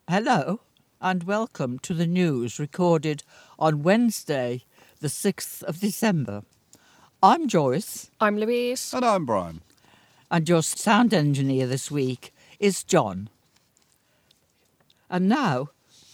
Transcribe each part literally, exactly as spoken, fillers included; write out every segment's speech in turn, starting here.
Hello and welcome to the news recorded on Wednesday, the sixth of December. I'm Joyce. I'm Louise. And I'm Brian. And your sound engineer this week is John. And now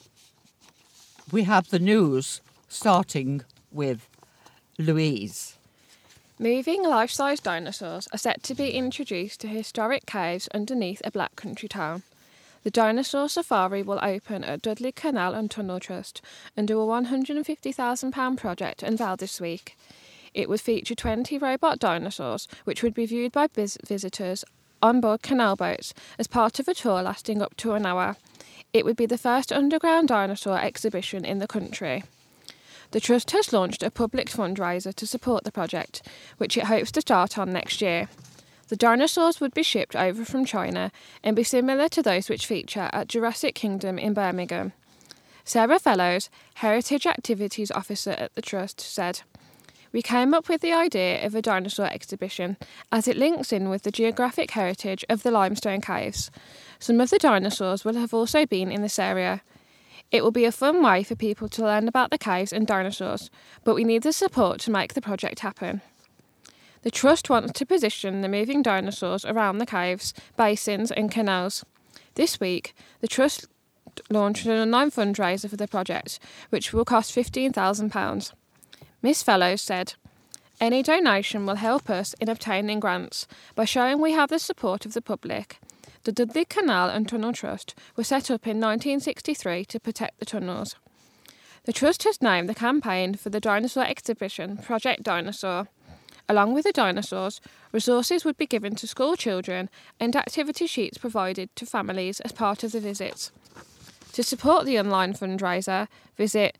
we have the news starting with Louise. Moving life-size dinosaurs are set to be introduced to historic caves underneath a Black Country town. The Dinosaur Safari will open at Dudley Canal and Tunnel Trust under a one hundred fifty thousand pounds project unveiled this week. It would feature twenty robot dinosaurs, which would be viewed by vis- visitors on board canal boats as part of a tour lasting up to an hour. It would be the first underground dinosaur exhibition in the country. The Trust has launched a public fundraiser to support the project, which it hopes to start on next year. The dinosaurs would be shipped over from China and be similar to those which feature at Jurassic Kingdom in Birmingham. Sarah Fellows, Heritage Activities Officer at the Trust, said, "We came up with the idea of a dinosaur exhibition as it links in with the geographic heritage of the limestone caves. Some of the dinosaurs will have also been in this area. It will be a fun way for people to learn about the caves and dinosaurs, but we need the support to make the project happen." The Trust wants to position the moving dinosaurs around the caves, basins and canals. This week, the Trust launched an online fundraiser for the project, which will cost fifteen thousand pounds. Miss Fellows said, "Any donation will help us in obtaining grants by showing we have the support of the public. The Dudley Canal and Tunnel Trust were set up in nineteen sixty-three to protect the tunnels." The Trust has named the campaign for the dinosaur exhibition Project Dinosaur. Along with the dinosaurs, resources would be given to school children and activity sheets provided to families as part of the visits. To support the online fundraiser, visit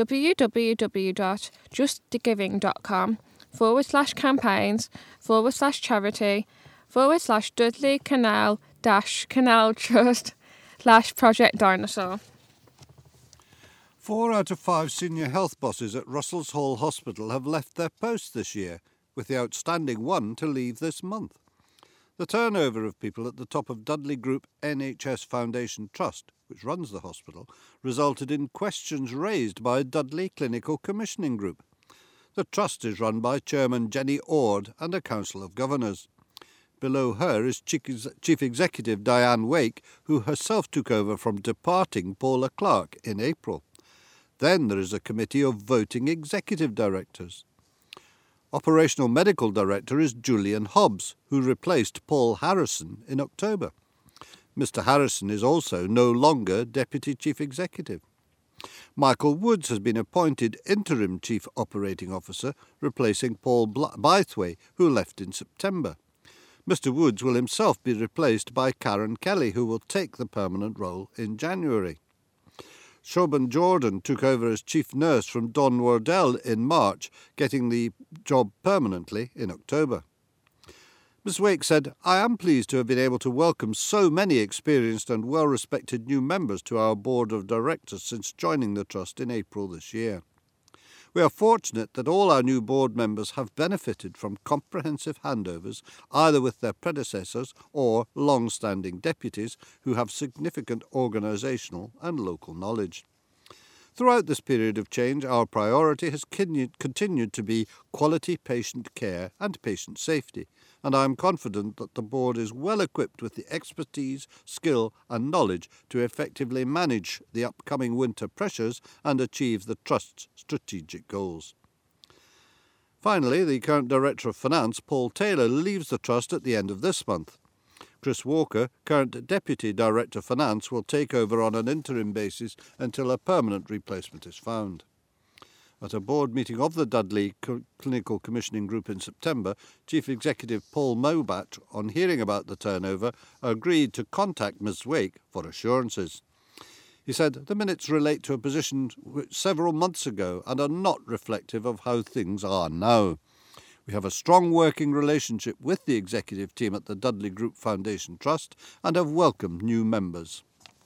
www.justgiving.com forward slash campaigns forward slash charity forward slash Dudley Canal dash Canal Trust slash Project Dinosaur. Four out of five senior health bosses at Russell's Hall Hospital have left their posts this year, with the outstanding one to leave this month. The turnover of people at the top of Dudley Group N H S Foundation Trust, which runs the hospital, resulted in questions raised by Dudley Clinical Commissioning Group. The trust is run by Chairman Jenny Ord and a council of governors. Below her is Chief Executive Diane Wake, who herself took over from departing Paula Clark in April. Then there is a committee of voting executive directors. Operational Medical Director is Julian Hobbs, who replaced Paul Harrison in October. Mister Harrison is also no longer Deputy Chief Executive. Michael Woods has been appointed Interim Chief Operating Officer, replacing Paul Bythway, who left in September. Mister Woods will himself be replaced by Karen Kelly, who will take the permanent role in January. Shobhan Jordan took over as chief nurse from Don Wardell in March, getting the job permanently in October. Miz Wake said, "I am pleased to have been able to welcome so many experienced and well-respected new members to our board of directors since joining the trust in April this year. We are fortunate that all our new board members have benefited from comprehensive handovers, either with their predecessors or long-standing deputies who have significant organisational and local knowledge. Throughout this period of change, our priority has continued to be quality patient care and patient safety, and I am confident that the board is well equipped with the expertise, skill and knowledge to effectively manage the upcoming winter pressures and achieve the Trust's strategic goals." Finally, the current Director of Finance, Paul Taylor, leaves the Trust at the end of this month. Chris Walker, current Deputy Director of Finance, will take over on an interim basis until a permanent replacement is found. At a board meeting of the Dudley Clinical Commissioning Group in September, Chief Executive Paul Mobat, on hearing about the turnover, agreed to contact Miz Wake for assurances. He said, "The minutes relate to a position several months ago and are not reflective of how things are now. We have a strong working relationship with the executive team at the Dudley Group Foundation Trust and have welcomed new members."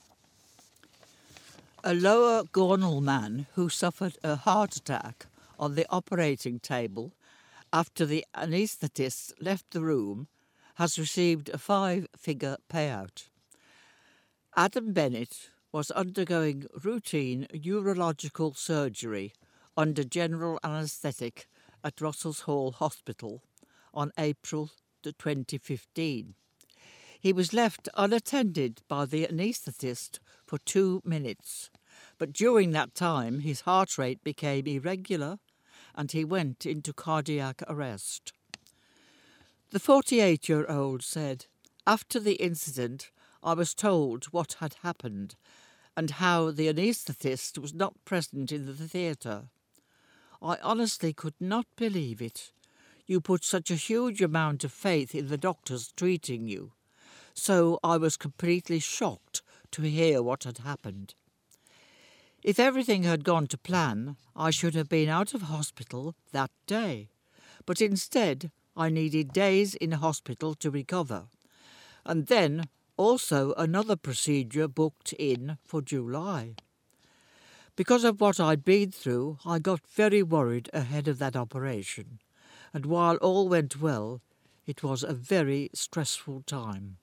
A Lower Gornal man who suffered a heart attack on the operating table after the anaesthetist left the room has received a five-figure payout. Adam Bennett was undergoing routine urological surgery under general anaesthetic at Russell's Hall Hospital on April twenty fifteen. He was left unattended by the anaesthetist for two minutes, but during that time his heart rate became irregular and he went into cardiac arrest. The forty-eight-year-old said, "After the incident, I was told what had happened and how the anaesthetist was not present in the theatre. I honestly could not believe it. You put such a huge amount of faith in the doctors treating you. So I was completely shocked to hear what had happened. If everything had gone to plan, I should have been out of hospital that day. But instead, I needed days in hospital to recover. And then also another procedure booked in for July. Because of what I'd been through, I got very worried ahead of that operation. And while all went well, it was a very stressful time."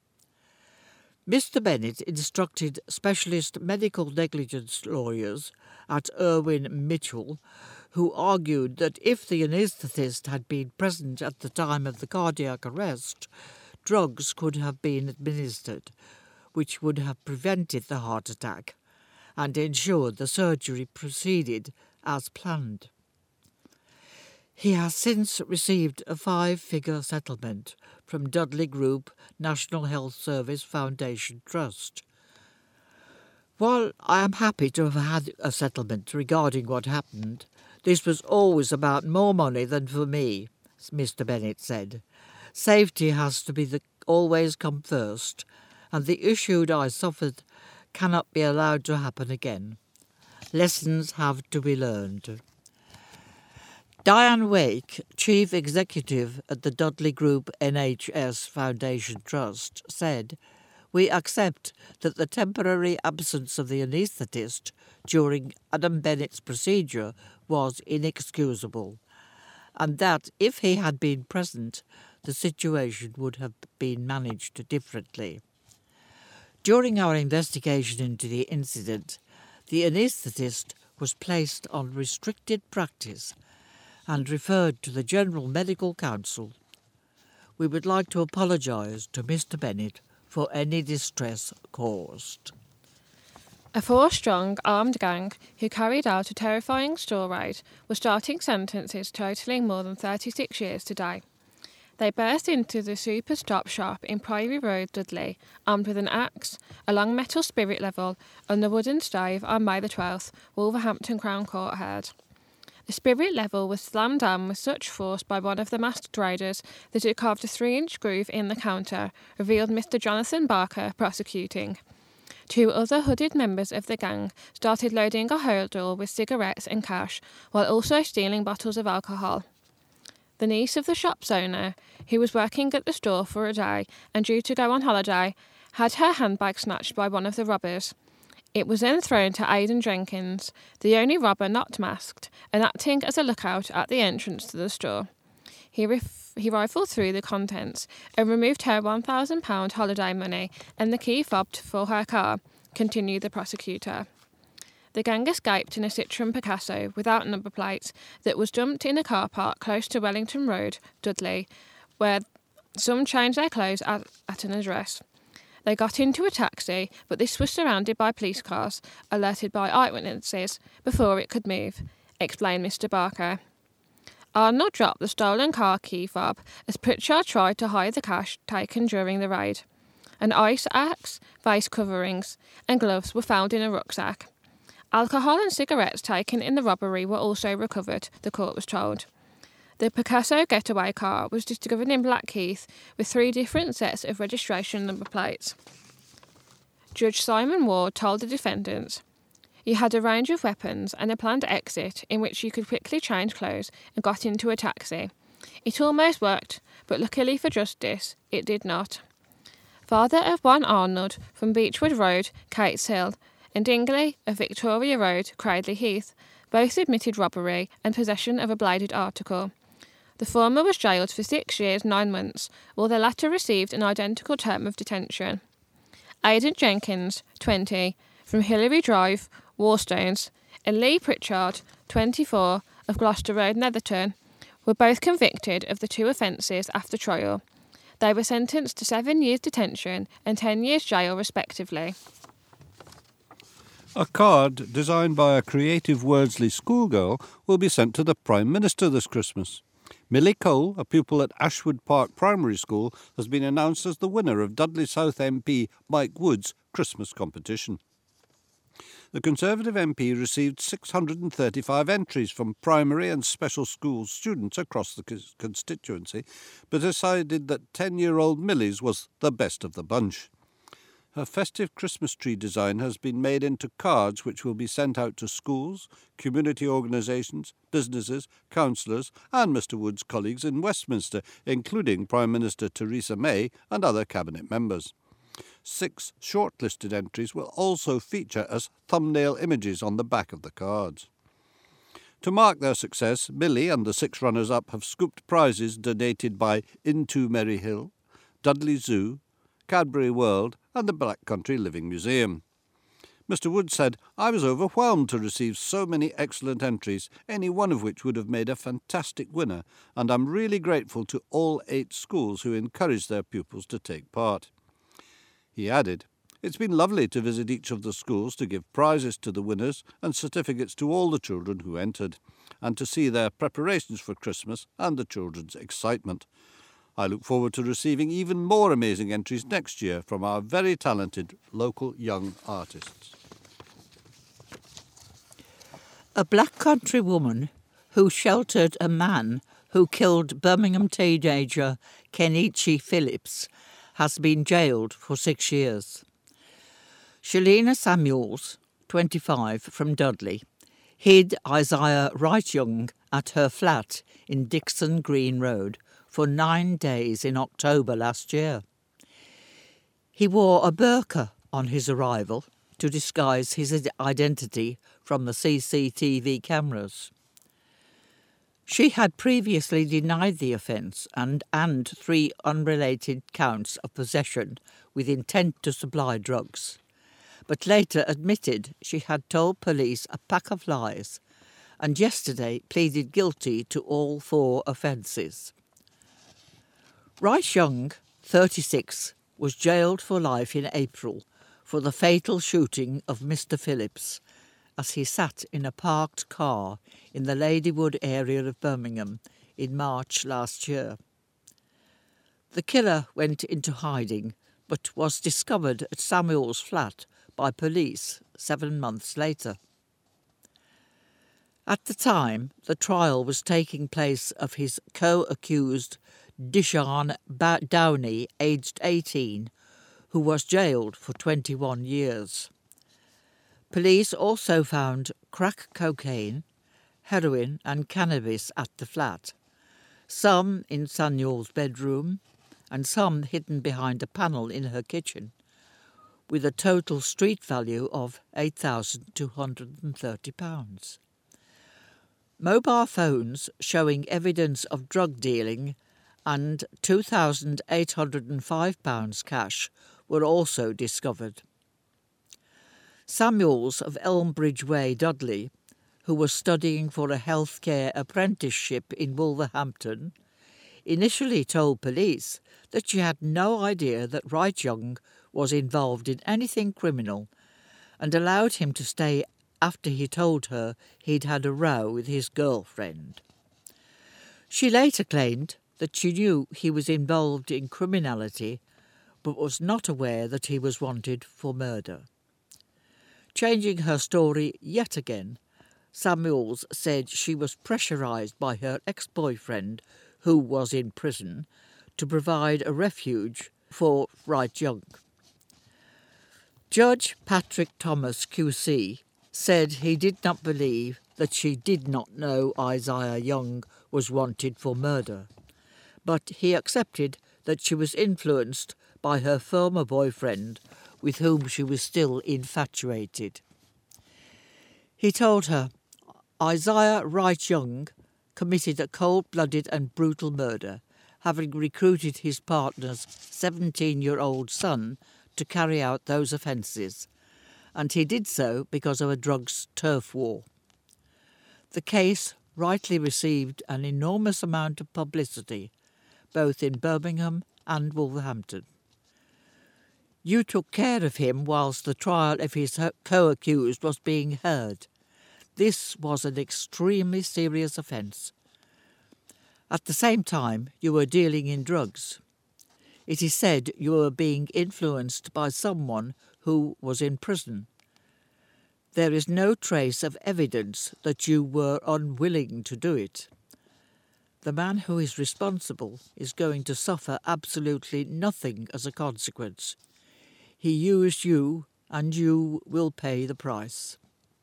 Mister Bennett instructed specialist medical negligence lawyers at Irwin Mitchell, who argued that if the anaesthetist had been present at the time of the cardiac arrest, drugs could have been administered, which would have prevented the heart attack and ensured the surgery proceeded as planned. He has since received a five-figure settlement from Dudley Group National Health Service Foundation Trust. While I am happy to have had a settlement regarding what happened, this was always about more money than for me, Mister Bennett said. Safety has to be the, always come first, and the issue I suffered cannot be allowed to happen again. Lessons have to be learned. Diane Wake, Chief Executive at the Dudley Group N H S Foundation Trust, said, "We accept that the temporary absence of the anaesthetist during Adam Bennett's procedure was inexcusable, and that if he had been present, the situation would have been managed differently. During our investigation into the incident, the anaesthetist was placed on restricted practice and referred to the General Medical Council. We would like to apologise to Mister Bennett for any distress caused." A four-strong armed gang who carried out a terrifying store raid were starting sentences totalling more than thirty-six years today. They burst into the Super Stop shop in Priory Road, Dudley, armed with an axe, a long metal spirit level and a wooden stave on May the twelfth, Wolverhampton Crown Court heard. The spirit level was slammed down with such force by one of the masked raiders that it carved a three-inch groove in the counter, revealed Mister Jonathan Barker, prosecuting. Two other hooded members of the gang started loading a holdall with cigarettes and cash, while also stealing bottles of alcohol. The niece of the shop's owner, who was working at the store for a day and due to go on holiday, had her handbag snatched by one of the robbers. It was then thrown to Aidan Jenkins, the only robber not masked, and acting as a lookout at the entrance to the store. He, rif- he rifled through the contents and removed her one thousand pounds holiday money and the key fobbed for her car, continued the prosecutor. The gang escaped in a Citroën Picasso without number plates that was dumped in a car park close to Wellington Road, Dudley, where some changed their clothes at, at an address. They got into a taxi, but this was surrounded by police cars, alerted by eyewitnesses, before it could move, explained Mister Barker. Arnold dropped the stolen car key fob as Pritchard tried to hide the cash taken during the raid. An ice axe, face coverings, and gloves were found in a rucksack. Alcohol and cigarettes taken in the robbery were also recovered, the court was told. The Picasso getaway car was discovered in Blackheath with three different sets of registration number plates. Judge Simon Ward told the defendants, "You had a range of weapons and a planned exit in which you could quickly change clothes and got into a taxi. It almost worked, but luckily for justice, it did not." Father of one Arnold from Beechwood Road, Cates Hill, and Dingley of Victoria Road, Cradley Heath, both admitted robbery and possession of a bladed article. The former was jailed for six years, nine months, while the latter received an identical term of detention. Aidan Jenkins, twenty, from Hillary Drive, Warstones, and Lee Pritchard, twenty-four, of Gloucester Road, Netherton, were both convicted of the two offences after trial. They were sentenced to seven years detention and ten years jail respectively. A card designed by a creative Wordsley schoolgirl will be sent to the Prime Minister this Christmas. Millie Cole, a pupil at Ashwood Park Primary School, has been announced as the winner of Dudley South M P Mike Wood's Christmas competition. The Conservative M P received six hundred thirty-five entries from primary and special school students across the constituency, but decided that ten-year-old Millie's was the best of the bunch. Her festive Christmas tree design has been made into cards which will be sent out to schools, community organisations, businesses, councillors and Mister Wood's colleagues in Westminster, including Prime Minister Theresa May and other Cabinet members. Six shortlisted entries will also feature as thumbnail images on the back of the cards. To mark their success, Millie and the six runners-up have scooped prizes donated by Into Merry Hill, Dudley Zoo, Cadbury World and the Black Country Living Museum. Mister Wood said, "I was overwhelmed to receive so many excellent entries, any one of which would have made a fantastic winner, and I'm really grateful to all eight schools who encouraged their pupils to take part." He added, "It's been lovely to visit each of the schools to give prizes to the winners and certificates to all the children who entered, and to see their preparations for Christmas and the children's excitement. I look forward to receiving even more amazing entries next year from our very talented local young artists." A Black Country woman who sheltered a man who killed Birmingham teenager Kenichi Phillips has been jailed for six years. Shalina Samuels, twenty-five, from Dudley, hid Isaiah Wright-Young at her flat in Dixon Green Road for nine days in October last year. He wore a burqa on his arrival to disguise his identity from the C C T V cameras. She had previously denied the offence and, and three unrelated counts of possession with intent to supply drugs, but later admitted she had told police a pack of lies and yesterday pleaded guilty to all four offences. Wright-Young, thirty-six, was jailed for life in April for the fatal shooting of Mister Phillips as he sat in a parked car in the Ladywood area of Birmingham in March last year. The killer went into hiding but was discovered at Samuel's flat by police seven months later. At the time, the trial was taking place of his co-accused Dishan Downey, aged eighteen, who was jailed for twenty-one years. Police also found crack cocaine, heroin and cannabis at the flat, some in Samuel's bedroom and some hidden behind a panel in her kitchen, with a total street value of eight thousand two hundred thirty pounds. Mobile phones showing evidence of drug dealing and two thousand eight hundred five pounds cash were also discovered. Samuels of Elmbridge Way, Dudley, who was studying for a healthcare apprenticeship in Wolverhampton, initially told police that she had no idea that Wright-Young was involved in anything criminal and allowed him to stay after he told her he'd had a row with his girlfriend. She later claimed that she knew he was involved in criminality but was not aware that he was wanted for murder. Changing her story yet again, Samuels said she was pressurised by her ex-boyfriend, who was in prison, to provide a refuge for Wright-Young. Judge Patrick Thomas Q C said he did not believe that she did not know Isaiah Young was wanted for murder, but he accepted that she was influenced by her former boyfriend, with whom she was still infatuated. He told her Isaiah Wright-Young committed a cold-blooded and brutal murder, having recruited his partner's seventeen-year-old son to carry out those offences, and he did so because of a drugs turf war. The case rightly received an enormous amount of publicity, both in Birmingham and Wolverhampton. You took care of him whilst the trial of his co-accused was being heard. This was an extremely serious offence. At the same time, you were dealing in drugs. It is said you were being influenced by someone who was in prison. There is no trace of evidence that you were unwilling to do it. The man who is responsible is going to suffer absolutely nothing as a consequence. He used you, and you will pay the price.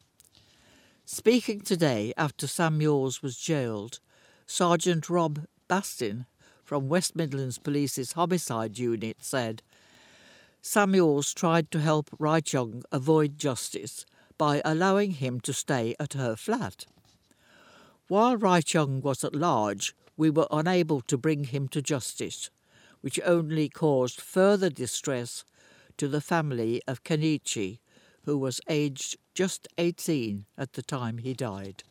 Speaking today after Samuels was jailed, Sergeant Rob Bastin from West Midlands Police's Homicide Unit said, Samuels tried to help Raichung avoid justice by allowing him to stay at her flat. While Raichung was at large, we were unable to bring him to justice, which only caused further distress to the family of Kenichi, who was aged just eighteen at the time he died.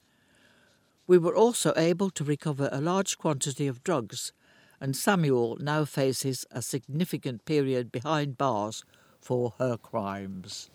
We were also able to recover a large quantity of drugs, and Samuel now faces a significant period behind bars for her crimes.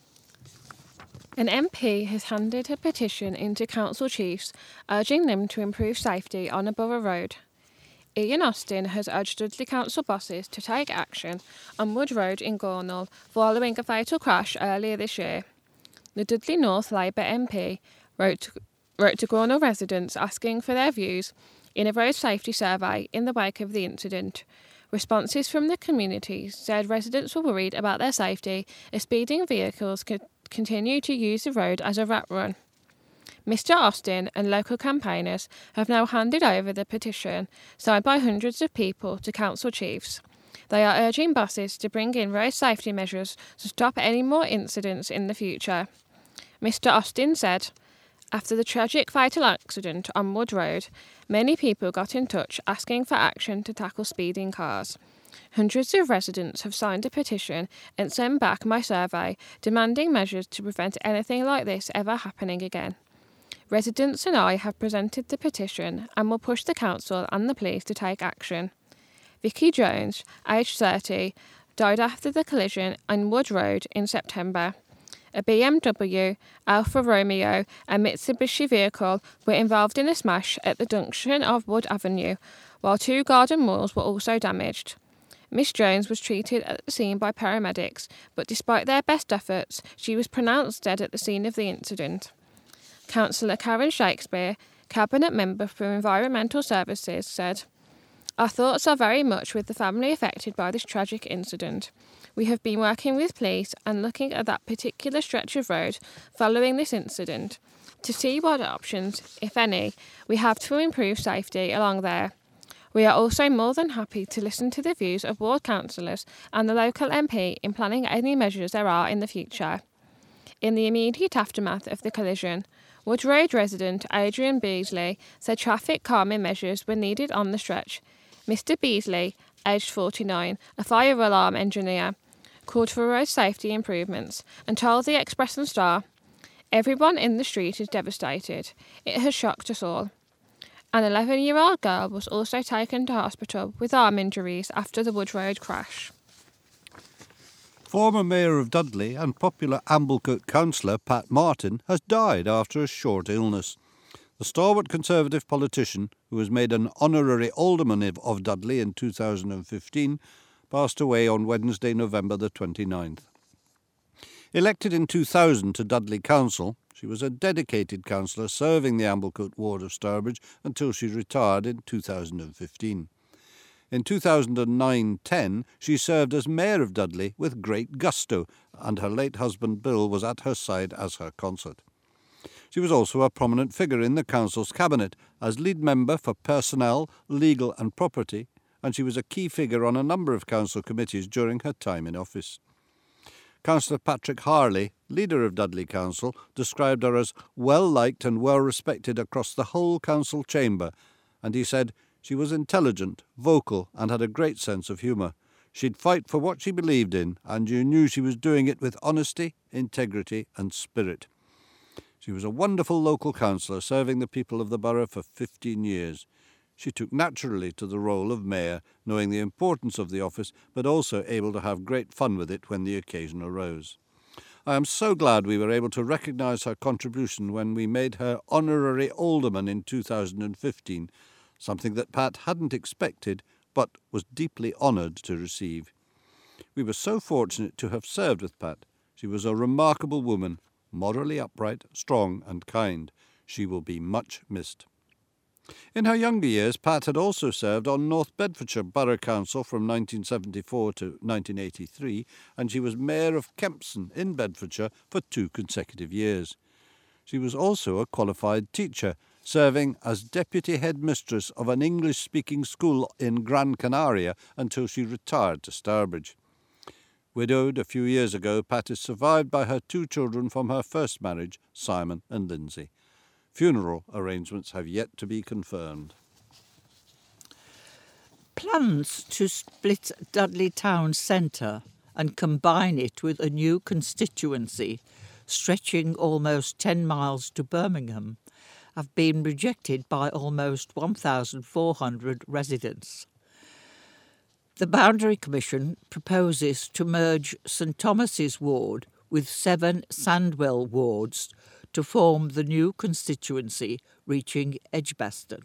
An M P has handed a petition into council chiefs urging them to improve safety on a borough road. Ian Austin has urged Dudley Council bosses to take action on Wood Road in Gornal following a fatal crash earlier this year. The Dudley North Labour M P wrote to, wrote to Gornal residents asking for their views in a road safety survey in the wake of the incident. Responses from the community said residents were worried about their safety as speeding vehicles could continue to use the road as a rat run. Mister Austin and local campaigners have now handed over the petition, signed by hundreds of people, to council chiefs. They are urging bosses to bring in road safety measures to stop any more incidents in the future. Mister Austin said, after the tragic fatal accident on Wood Road, many people got in touch asking for action to tackle speeding cars. Hundreds of residents have signed a petition and sent back my survey demanding measures to prevent anything like this ever happening again. Residents and I have presented the petition and will push the council and the police to take action. Vicky Jones, aged thirty, died after the collision on Wood Road in September. A B M W, Alfa Romeo and Mitsubishi vehicle were involved in a smash at the junction of Wood Avenue, while two garden walls were also damaged. Miss Jones was treated at the scene by paramedics, but despite their best efforts, she was pronounced dead at the scene of the incident. Councillor Karen Shakespeare, Cabinet Member for Environmental Services, said, Our thoughts are very much with the family affected by this tragic incident. We have been working with police and looking at that particular stretch of road following this incident to see what options, if any, we have to improve safety along there. We are also more than happy to listen to the views of ward councillors and the local M P in planning any measures there are in the future. In the immediate aftermath of the collision, Wood Road resident Adrian Beasley said traffic calming measures were needed on the stretch. Mister Beasley, aged forty-nine, a fire alarm engineer, called for road safety improvements and told the Express and Star, Everyone in the street is devastated. It has shocked us all. An eleven-year-old girl was also taken to hospital with arm injuries after the Wood Road crash. Former Mayor of Dudley and popular Amblecote councillor Pat Martin has died after a short illness. The stalwart Conservative politician, who was made an honorary alderman of Dudley in two thousand fifteen, passed away on Wednesday, November the twenty-ninth. Elected in two thousand to Dudley Council, she was a dedicated councillor serving the Amblecote ward of Stourbridge until she retired in two thousand fifteen. In two thousand nine ten, she served as Mayor of Dudley with great gusto, and her late husband Bill was at her side as her consort. She was also a prominent figure in the council's cabinet as lead member for personnel, legal and property, and she was a key figure on a number of council committees during her time in office. Councillor Patrick Harley, leader of Dudley Council, described her as well-liked and well-respected across the whole council chamber, and he said she was intelligent, vocal and had a great sense of humour. She'd fight for what she believed in, and you knew she was doing it with honesty, integrity and spirit. She was a wonderful local councillor, serving the people of the borough for fifteen years. She took naturally to the role of mayor, knowing the importance of the office, but also able to have great fun with it when the occasion arose. I am so glad we were able to recognise her contribution when we made her honorary alderman in two thousand fifteen, something that Pat hadn't expected, but was deeply honoured to receive. We were so fortunate to have served with Pat. She was a remarkable woman, morally upright, strong and kind. She will be much missed. In her younger years, Pat had also served on North Bedfordshire Borough Council from nineteen seventy-four to nineteen eighty-three, and she was Mayor of Kempston in Bedfordshire for two consecutive years. She was also a qualified teacher, serving as deputy headmistress of an English-speaking school in Gran Canaria until she retired to Stourbridge. Widowed a few years ago, Pat is survived by her two children from her first marriage, Simon and Lindsay. Funeral arrangements have yet to be confirmed. Plans to split Dudley Town Centre and combine it with a new constituency stretching almost ten miles to Birmingham have been rejected by almost one thousand four hundred residents. The Boundary Commission proposes to merge St Thomas's ward with seven Sandwell wards to form the new constituency reaching Edgbaston.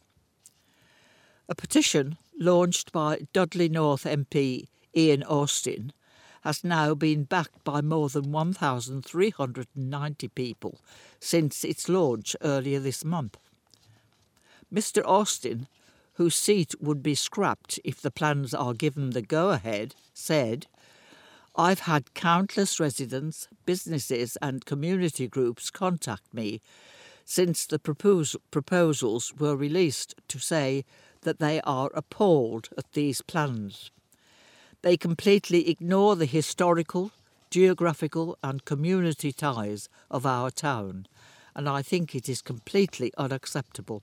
A petition launched by Dudley North M P Ian Austin has now been backed by more than one thousand three hundred ninety people since its launch earlier this month. Mister Austin, whose seat would be scrapped if the plans are given the go-ahead, said, "I've had countless residents, businesses and community groups contact me since the propos- proposals were released to say that they are appalled at these plans. They completely ignore the historical, geographical and community ties of our town, and I think it is completely unacceptable.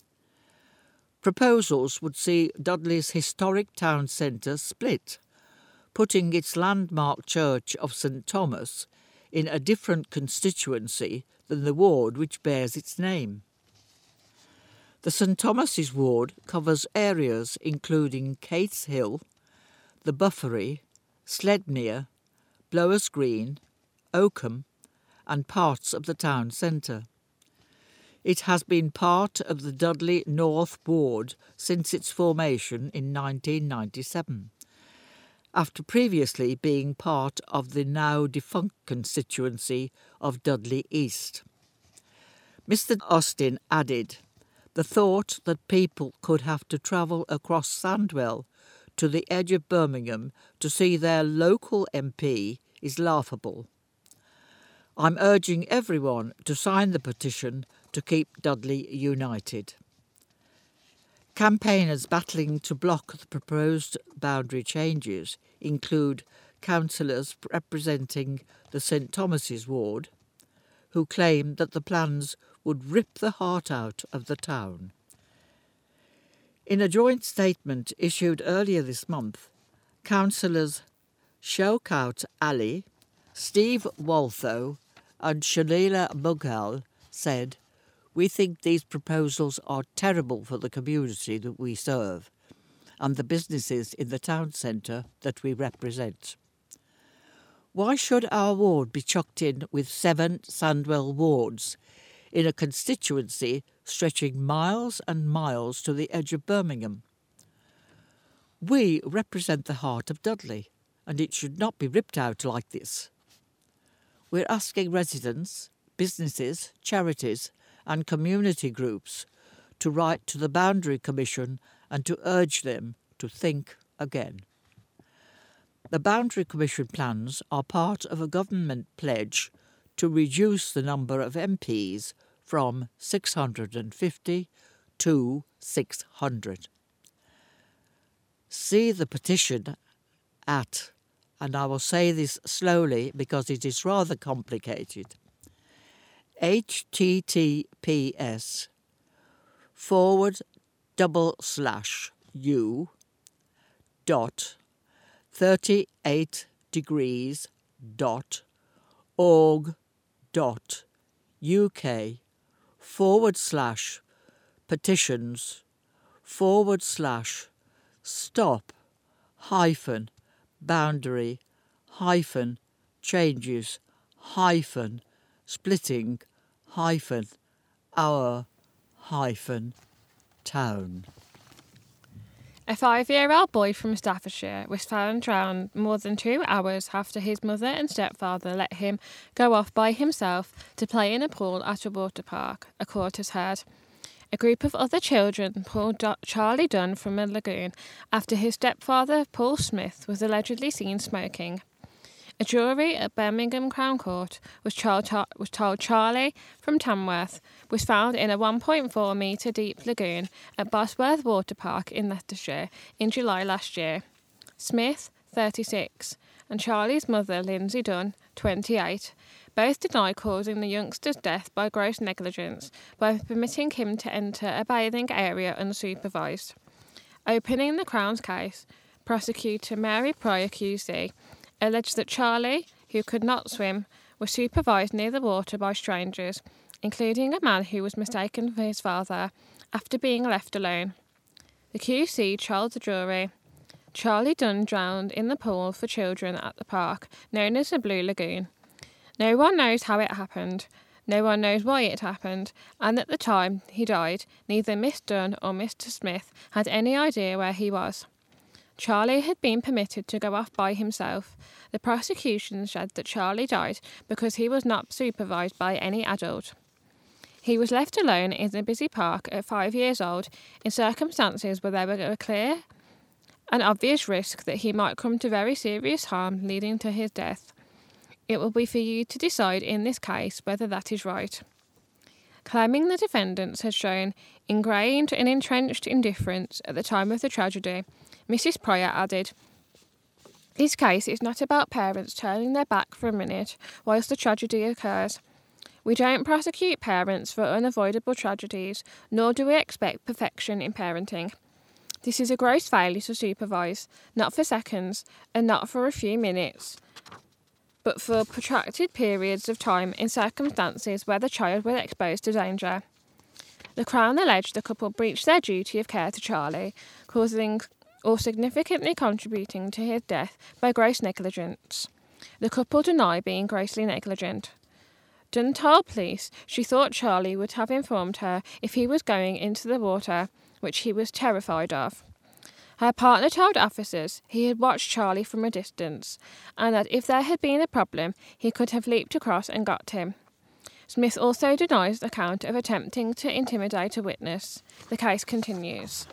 Proposals would see Dudley's historic town centre split, putting its landmark church of St Thomas in a different constituency than the ward which bears its name. The St Thomas's ward covers areas including Cates Hill, the Buffery, Sledmere, Blowers Green, Oakham and parts of the town centre. It has been part of the Dudley North Ward since its formation in nineteen ninety-seven, after previously being part of the now defunct constituency of Dudley East. Mister Austin added, "The thought that people could have to travel across Sandwell to the edge of Birmingham to see their local M P is laughable. I'm urging everyone to sign the petition to keep Dudley united." Campaigners battling to block the proposed boundary changes include councillors representing the St Thomas's ward, who claim that the plans would rip the heart out of the town. In a joint statement issued earlier this month, councillors Shaukat Ali, Steve Waltho and Shalila Mughal said, "We think these proposals are terrible for the community that we serve and the businesses in the town centre that we represent. Why should our ward be chucked in with seven Sandwell wards in a constituency stretching miles and miles to the edge of Birmingham? We represent the heart of Dudley, and it should not be ripped out like this. We're asking residents, businesses, charities and community groups to write to the Boundary Commission and to urge them to think again." The Boundary Commission plans are part of a government pledge to reduce the number of M Ps from six hundred fifty to six hundred. See the petition at, and I will say this slowly because it is rather complicated, https forward double slash u dot thirty-eight degrees dot org dot uk forward slash petitions forward slash stop hyphen boundary hyphen changes hyphen splitting hyphen our hyphen town. A five-year-old boy from Staffordshire was found drowned more than two hours after his mother and stepfather let him go off by himself to play in a pool at a water park, a court has heard. A group of other children pulled Do- Charlie Dunn from a lagoon after his stepfather, Paul Smith, was allegedly seen smoking. A jury at Birmingham Crown Court was, told, was told Charlie from Tamworth was found in a one point four metre deep lagoon at Bosworth Water Park in Leicestershire in July last year. Smith, thirty-six, and Charlie's mother, Lindsay Dunn, twenty-eight, both deny causing the youngster's death by gross negligence by permitting him to enter a bathing area unsupervised. Opening the Crown's case, prosecutor Mary Pryor Q C alleged that Charlie, who could not swim, was supervised near the water by strangers, including a man who was mistaken for his father, after being left alone. The Q C told the jury, Charlie Dunn drowned in the pool for children at the park, known as the Blue Lagoon. No one knows how it happened, no one knows why it happened, and at the time he died, neither Miss Dunn or Mister Smith had any idea where he was. Charlie had been permitted to go off by himself. The prosecution said that Charlie died because he was not supervised by any adult. He was left alone in a busy park at five years old in circumstances where there were a clear and obvious risk that he might come to very serious harm leading to his death. It will be for you to decide in this case whether that is right. Claiming the defendants had shown ingrained and entrenched indifference at the time of the tragedy, Missus Pryor added, This case is not about parents turning their back for a minute whilst the tragedy occurs. We don't prosecute parents for unavoidable tragedies, nor do we expect perfection in parenting. This is a gross failure to supervise, not for seconds and not for a few minutes, but for protracted periods of time in circumstances where the child was exposed to danger. The Crown alleged the couple breached their duty of care to Charlie, causing or significantly contributing to his death by gross negligence. The couple deny being grossly negligent. Dunn told police she thought Charlie would have informed her if he was going into the water, which he was terrified of. Her partner told officers he had watched Charlie from a distance, and that if there had been a problem, he could have leaped across and got him. Smith also denies the account of attempting to intimidate a witness. The case continues.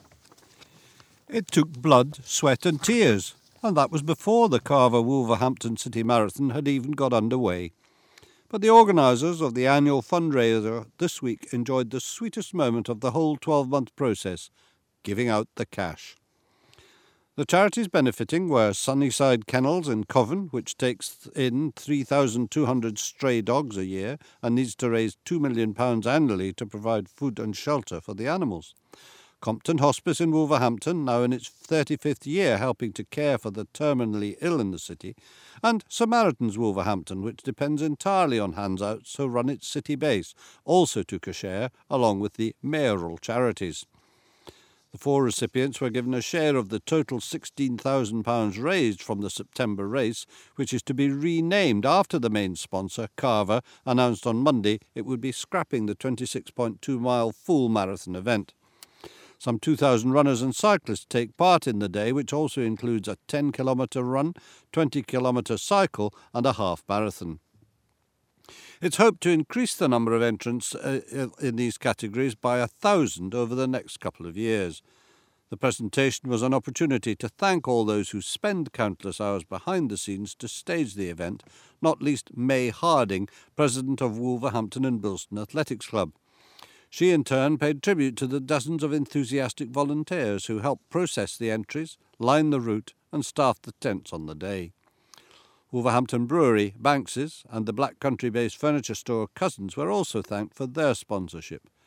It took blood, sweat and tears, and that was before the Carver Wolverhampton City Marathon had even got underway. But the organisers of the annual fundraiser this week enjoyed the sweetest moment of the whole twelve-month process, giving out the cash. The charities benefiting were Sunnyside Kennels in Coven, which takes in three thousand two hundred stray dogs a year and needs to raise two million pounds annually to provide food and shelter for the animals. Compton Hospice in Wolverhampton, now in its thirty-fifth year helping to care for the terminally ill in the city, and Samaritans Wolverhampton, which depends entirely on handouts who run its city base, also took a share, along with the mayoral charities. The four recipients were given a share of the total sixteen thousand pounds raised from the September race, which is to be renamed after the main sponsor, Carver, announced on Monday it would be scrapping the twenty-six point two mile full marathon event. Some two thousand runners and cyclists take part in the day, which also includes a ten kilometre run, twenty kilometre cycle and a half marathon. It's hoped to increase the number of entrants uh, in these categories by a thousand over the next couple of years. The presentation was an opportunity to thank all those who spend countless hours behind the scenes to stage the event, not least May Harding, president of Wolverhampton and Bilston Athletics Club. She in turn paid tribute to the dozens of enthusiastic volunteers who helped process the entries, line the route and staff the tents on the day. Wolverhampton Brewery, Banks's and the Black Country-based furniture store Cousins were also thanked for their sponsorship.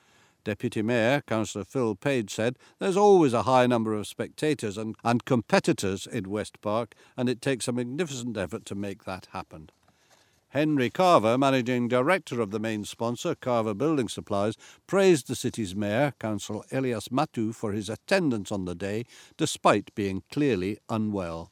Deputy Mayor, Councillor Phil Page, said there's always a high number of spectators and, and competitors in West Park, and it takes a magnificent effort to make that happen. Henry Carver, Managing Director of the main sponsor, Carver Building Supplies, praised the city's mayor, Councillor Elias Matu, for his attendance on the day, despite being clearly unwell.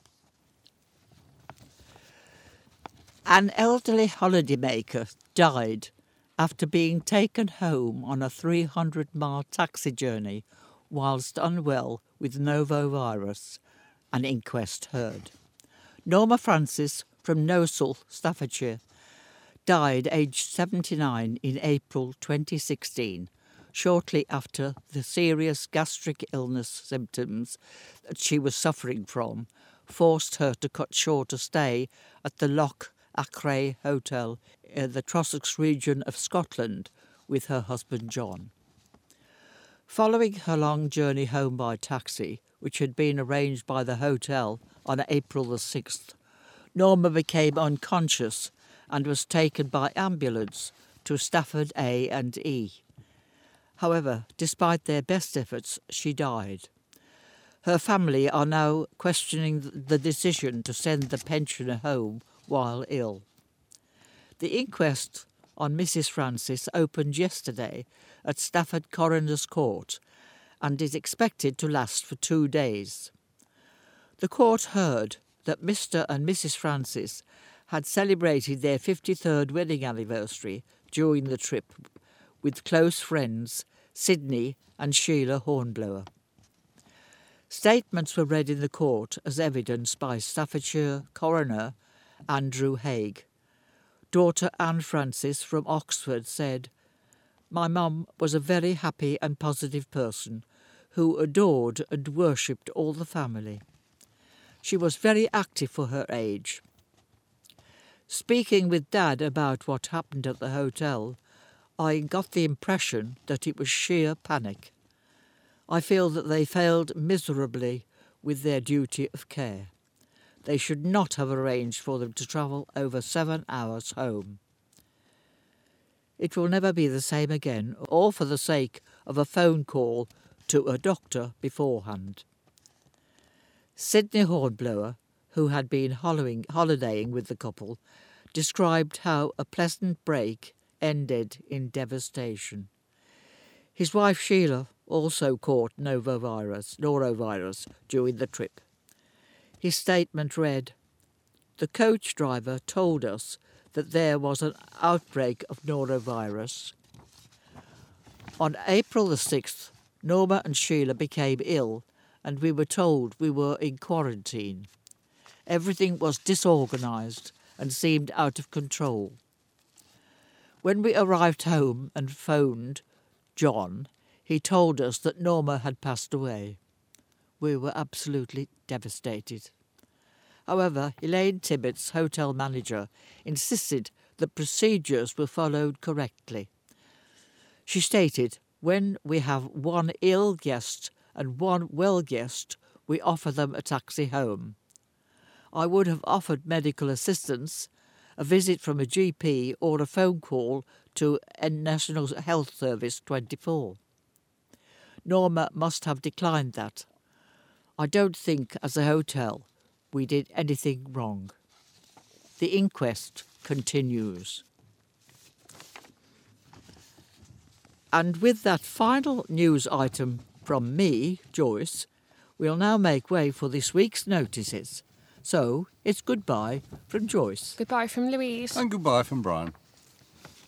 An elderly holidaymaker died after being taken home on a three hundred mile taxi journey whilst unwell with novovirus, an inquest heard. Norma Francis from Nosal, Staffordshire, died aged seventy-nine in April twenty sixteen, shortly after the serious gastric illness symptoms that she was suffering from forced her to cut short a stay at the Loch Achray Hotel in the Trossachs region of Scotland with her husband John. Following her long journey home by taxi, which had been arranged by the hotel on April the sixth, Norma became unconscious and was taken by ambulance to Stafford A and E. However, despite their best efforts, she died. Her family are now questioning the decision to send the pensioner home while ill. The inquest on Missus Francis opened yesterday at Stafford Coroner's Court and is expected to last for two days. The court heard that Mister and Missus Francis had celebrated their fifty-third wedding anniversary during the trip with close friends Sydney and Sheila Hornblower. Statements were read in the court as evidence by Staffordshire coroner Andrew Haig. Daughter Anne Francis from Oxford said, "My mum was a very happy and positive person who adored and worshipped all the family. She was very active for her age. Speaking with Dad about what happened at the hotel, I got the impression that it was sheer panic. I feel that they failed miserably with their duty of care. They should not have arranged for them to travel over seven hours home. It will never be the same again, or for the sake of a phone call to a doctor beforehand." Sydney Hornblower, who had been hollowing, holidaying with the couple, described how a pleasant break ended in devastation. His wife Sheila also caught novovirus, norovirus during the trip. His statement read, "The coach driver told us that there was an outbreak of norovirus. On April the sixth, Norma and Sheila became ill and we were told we were in quarantine. Everything was disorganised and seemed out of control. When we arrived home and phoned John, he told us that Norma had passed away. We were absolutely devastated. However, Elaine Tibbetts, hotel manager, insisted that procedures were followed correctly. She stated, when we have one ill guest and one well guest, we offer them a taxi home. I would have offered medical assistance, a visit from a G P or a phone call to National Health Service twenty-four. Norma must have declined that. I don't think, as a hotel, we did anything wrong. The inquest continues." And with that final news item from me, Joyce, we'll now make way for this week's notices. So, it's goodbye from Joyce. Goodbye from Louise. And goodbye from Brian.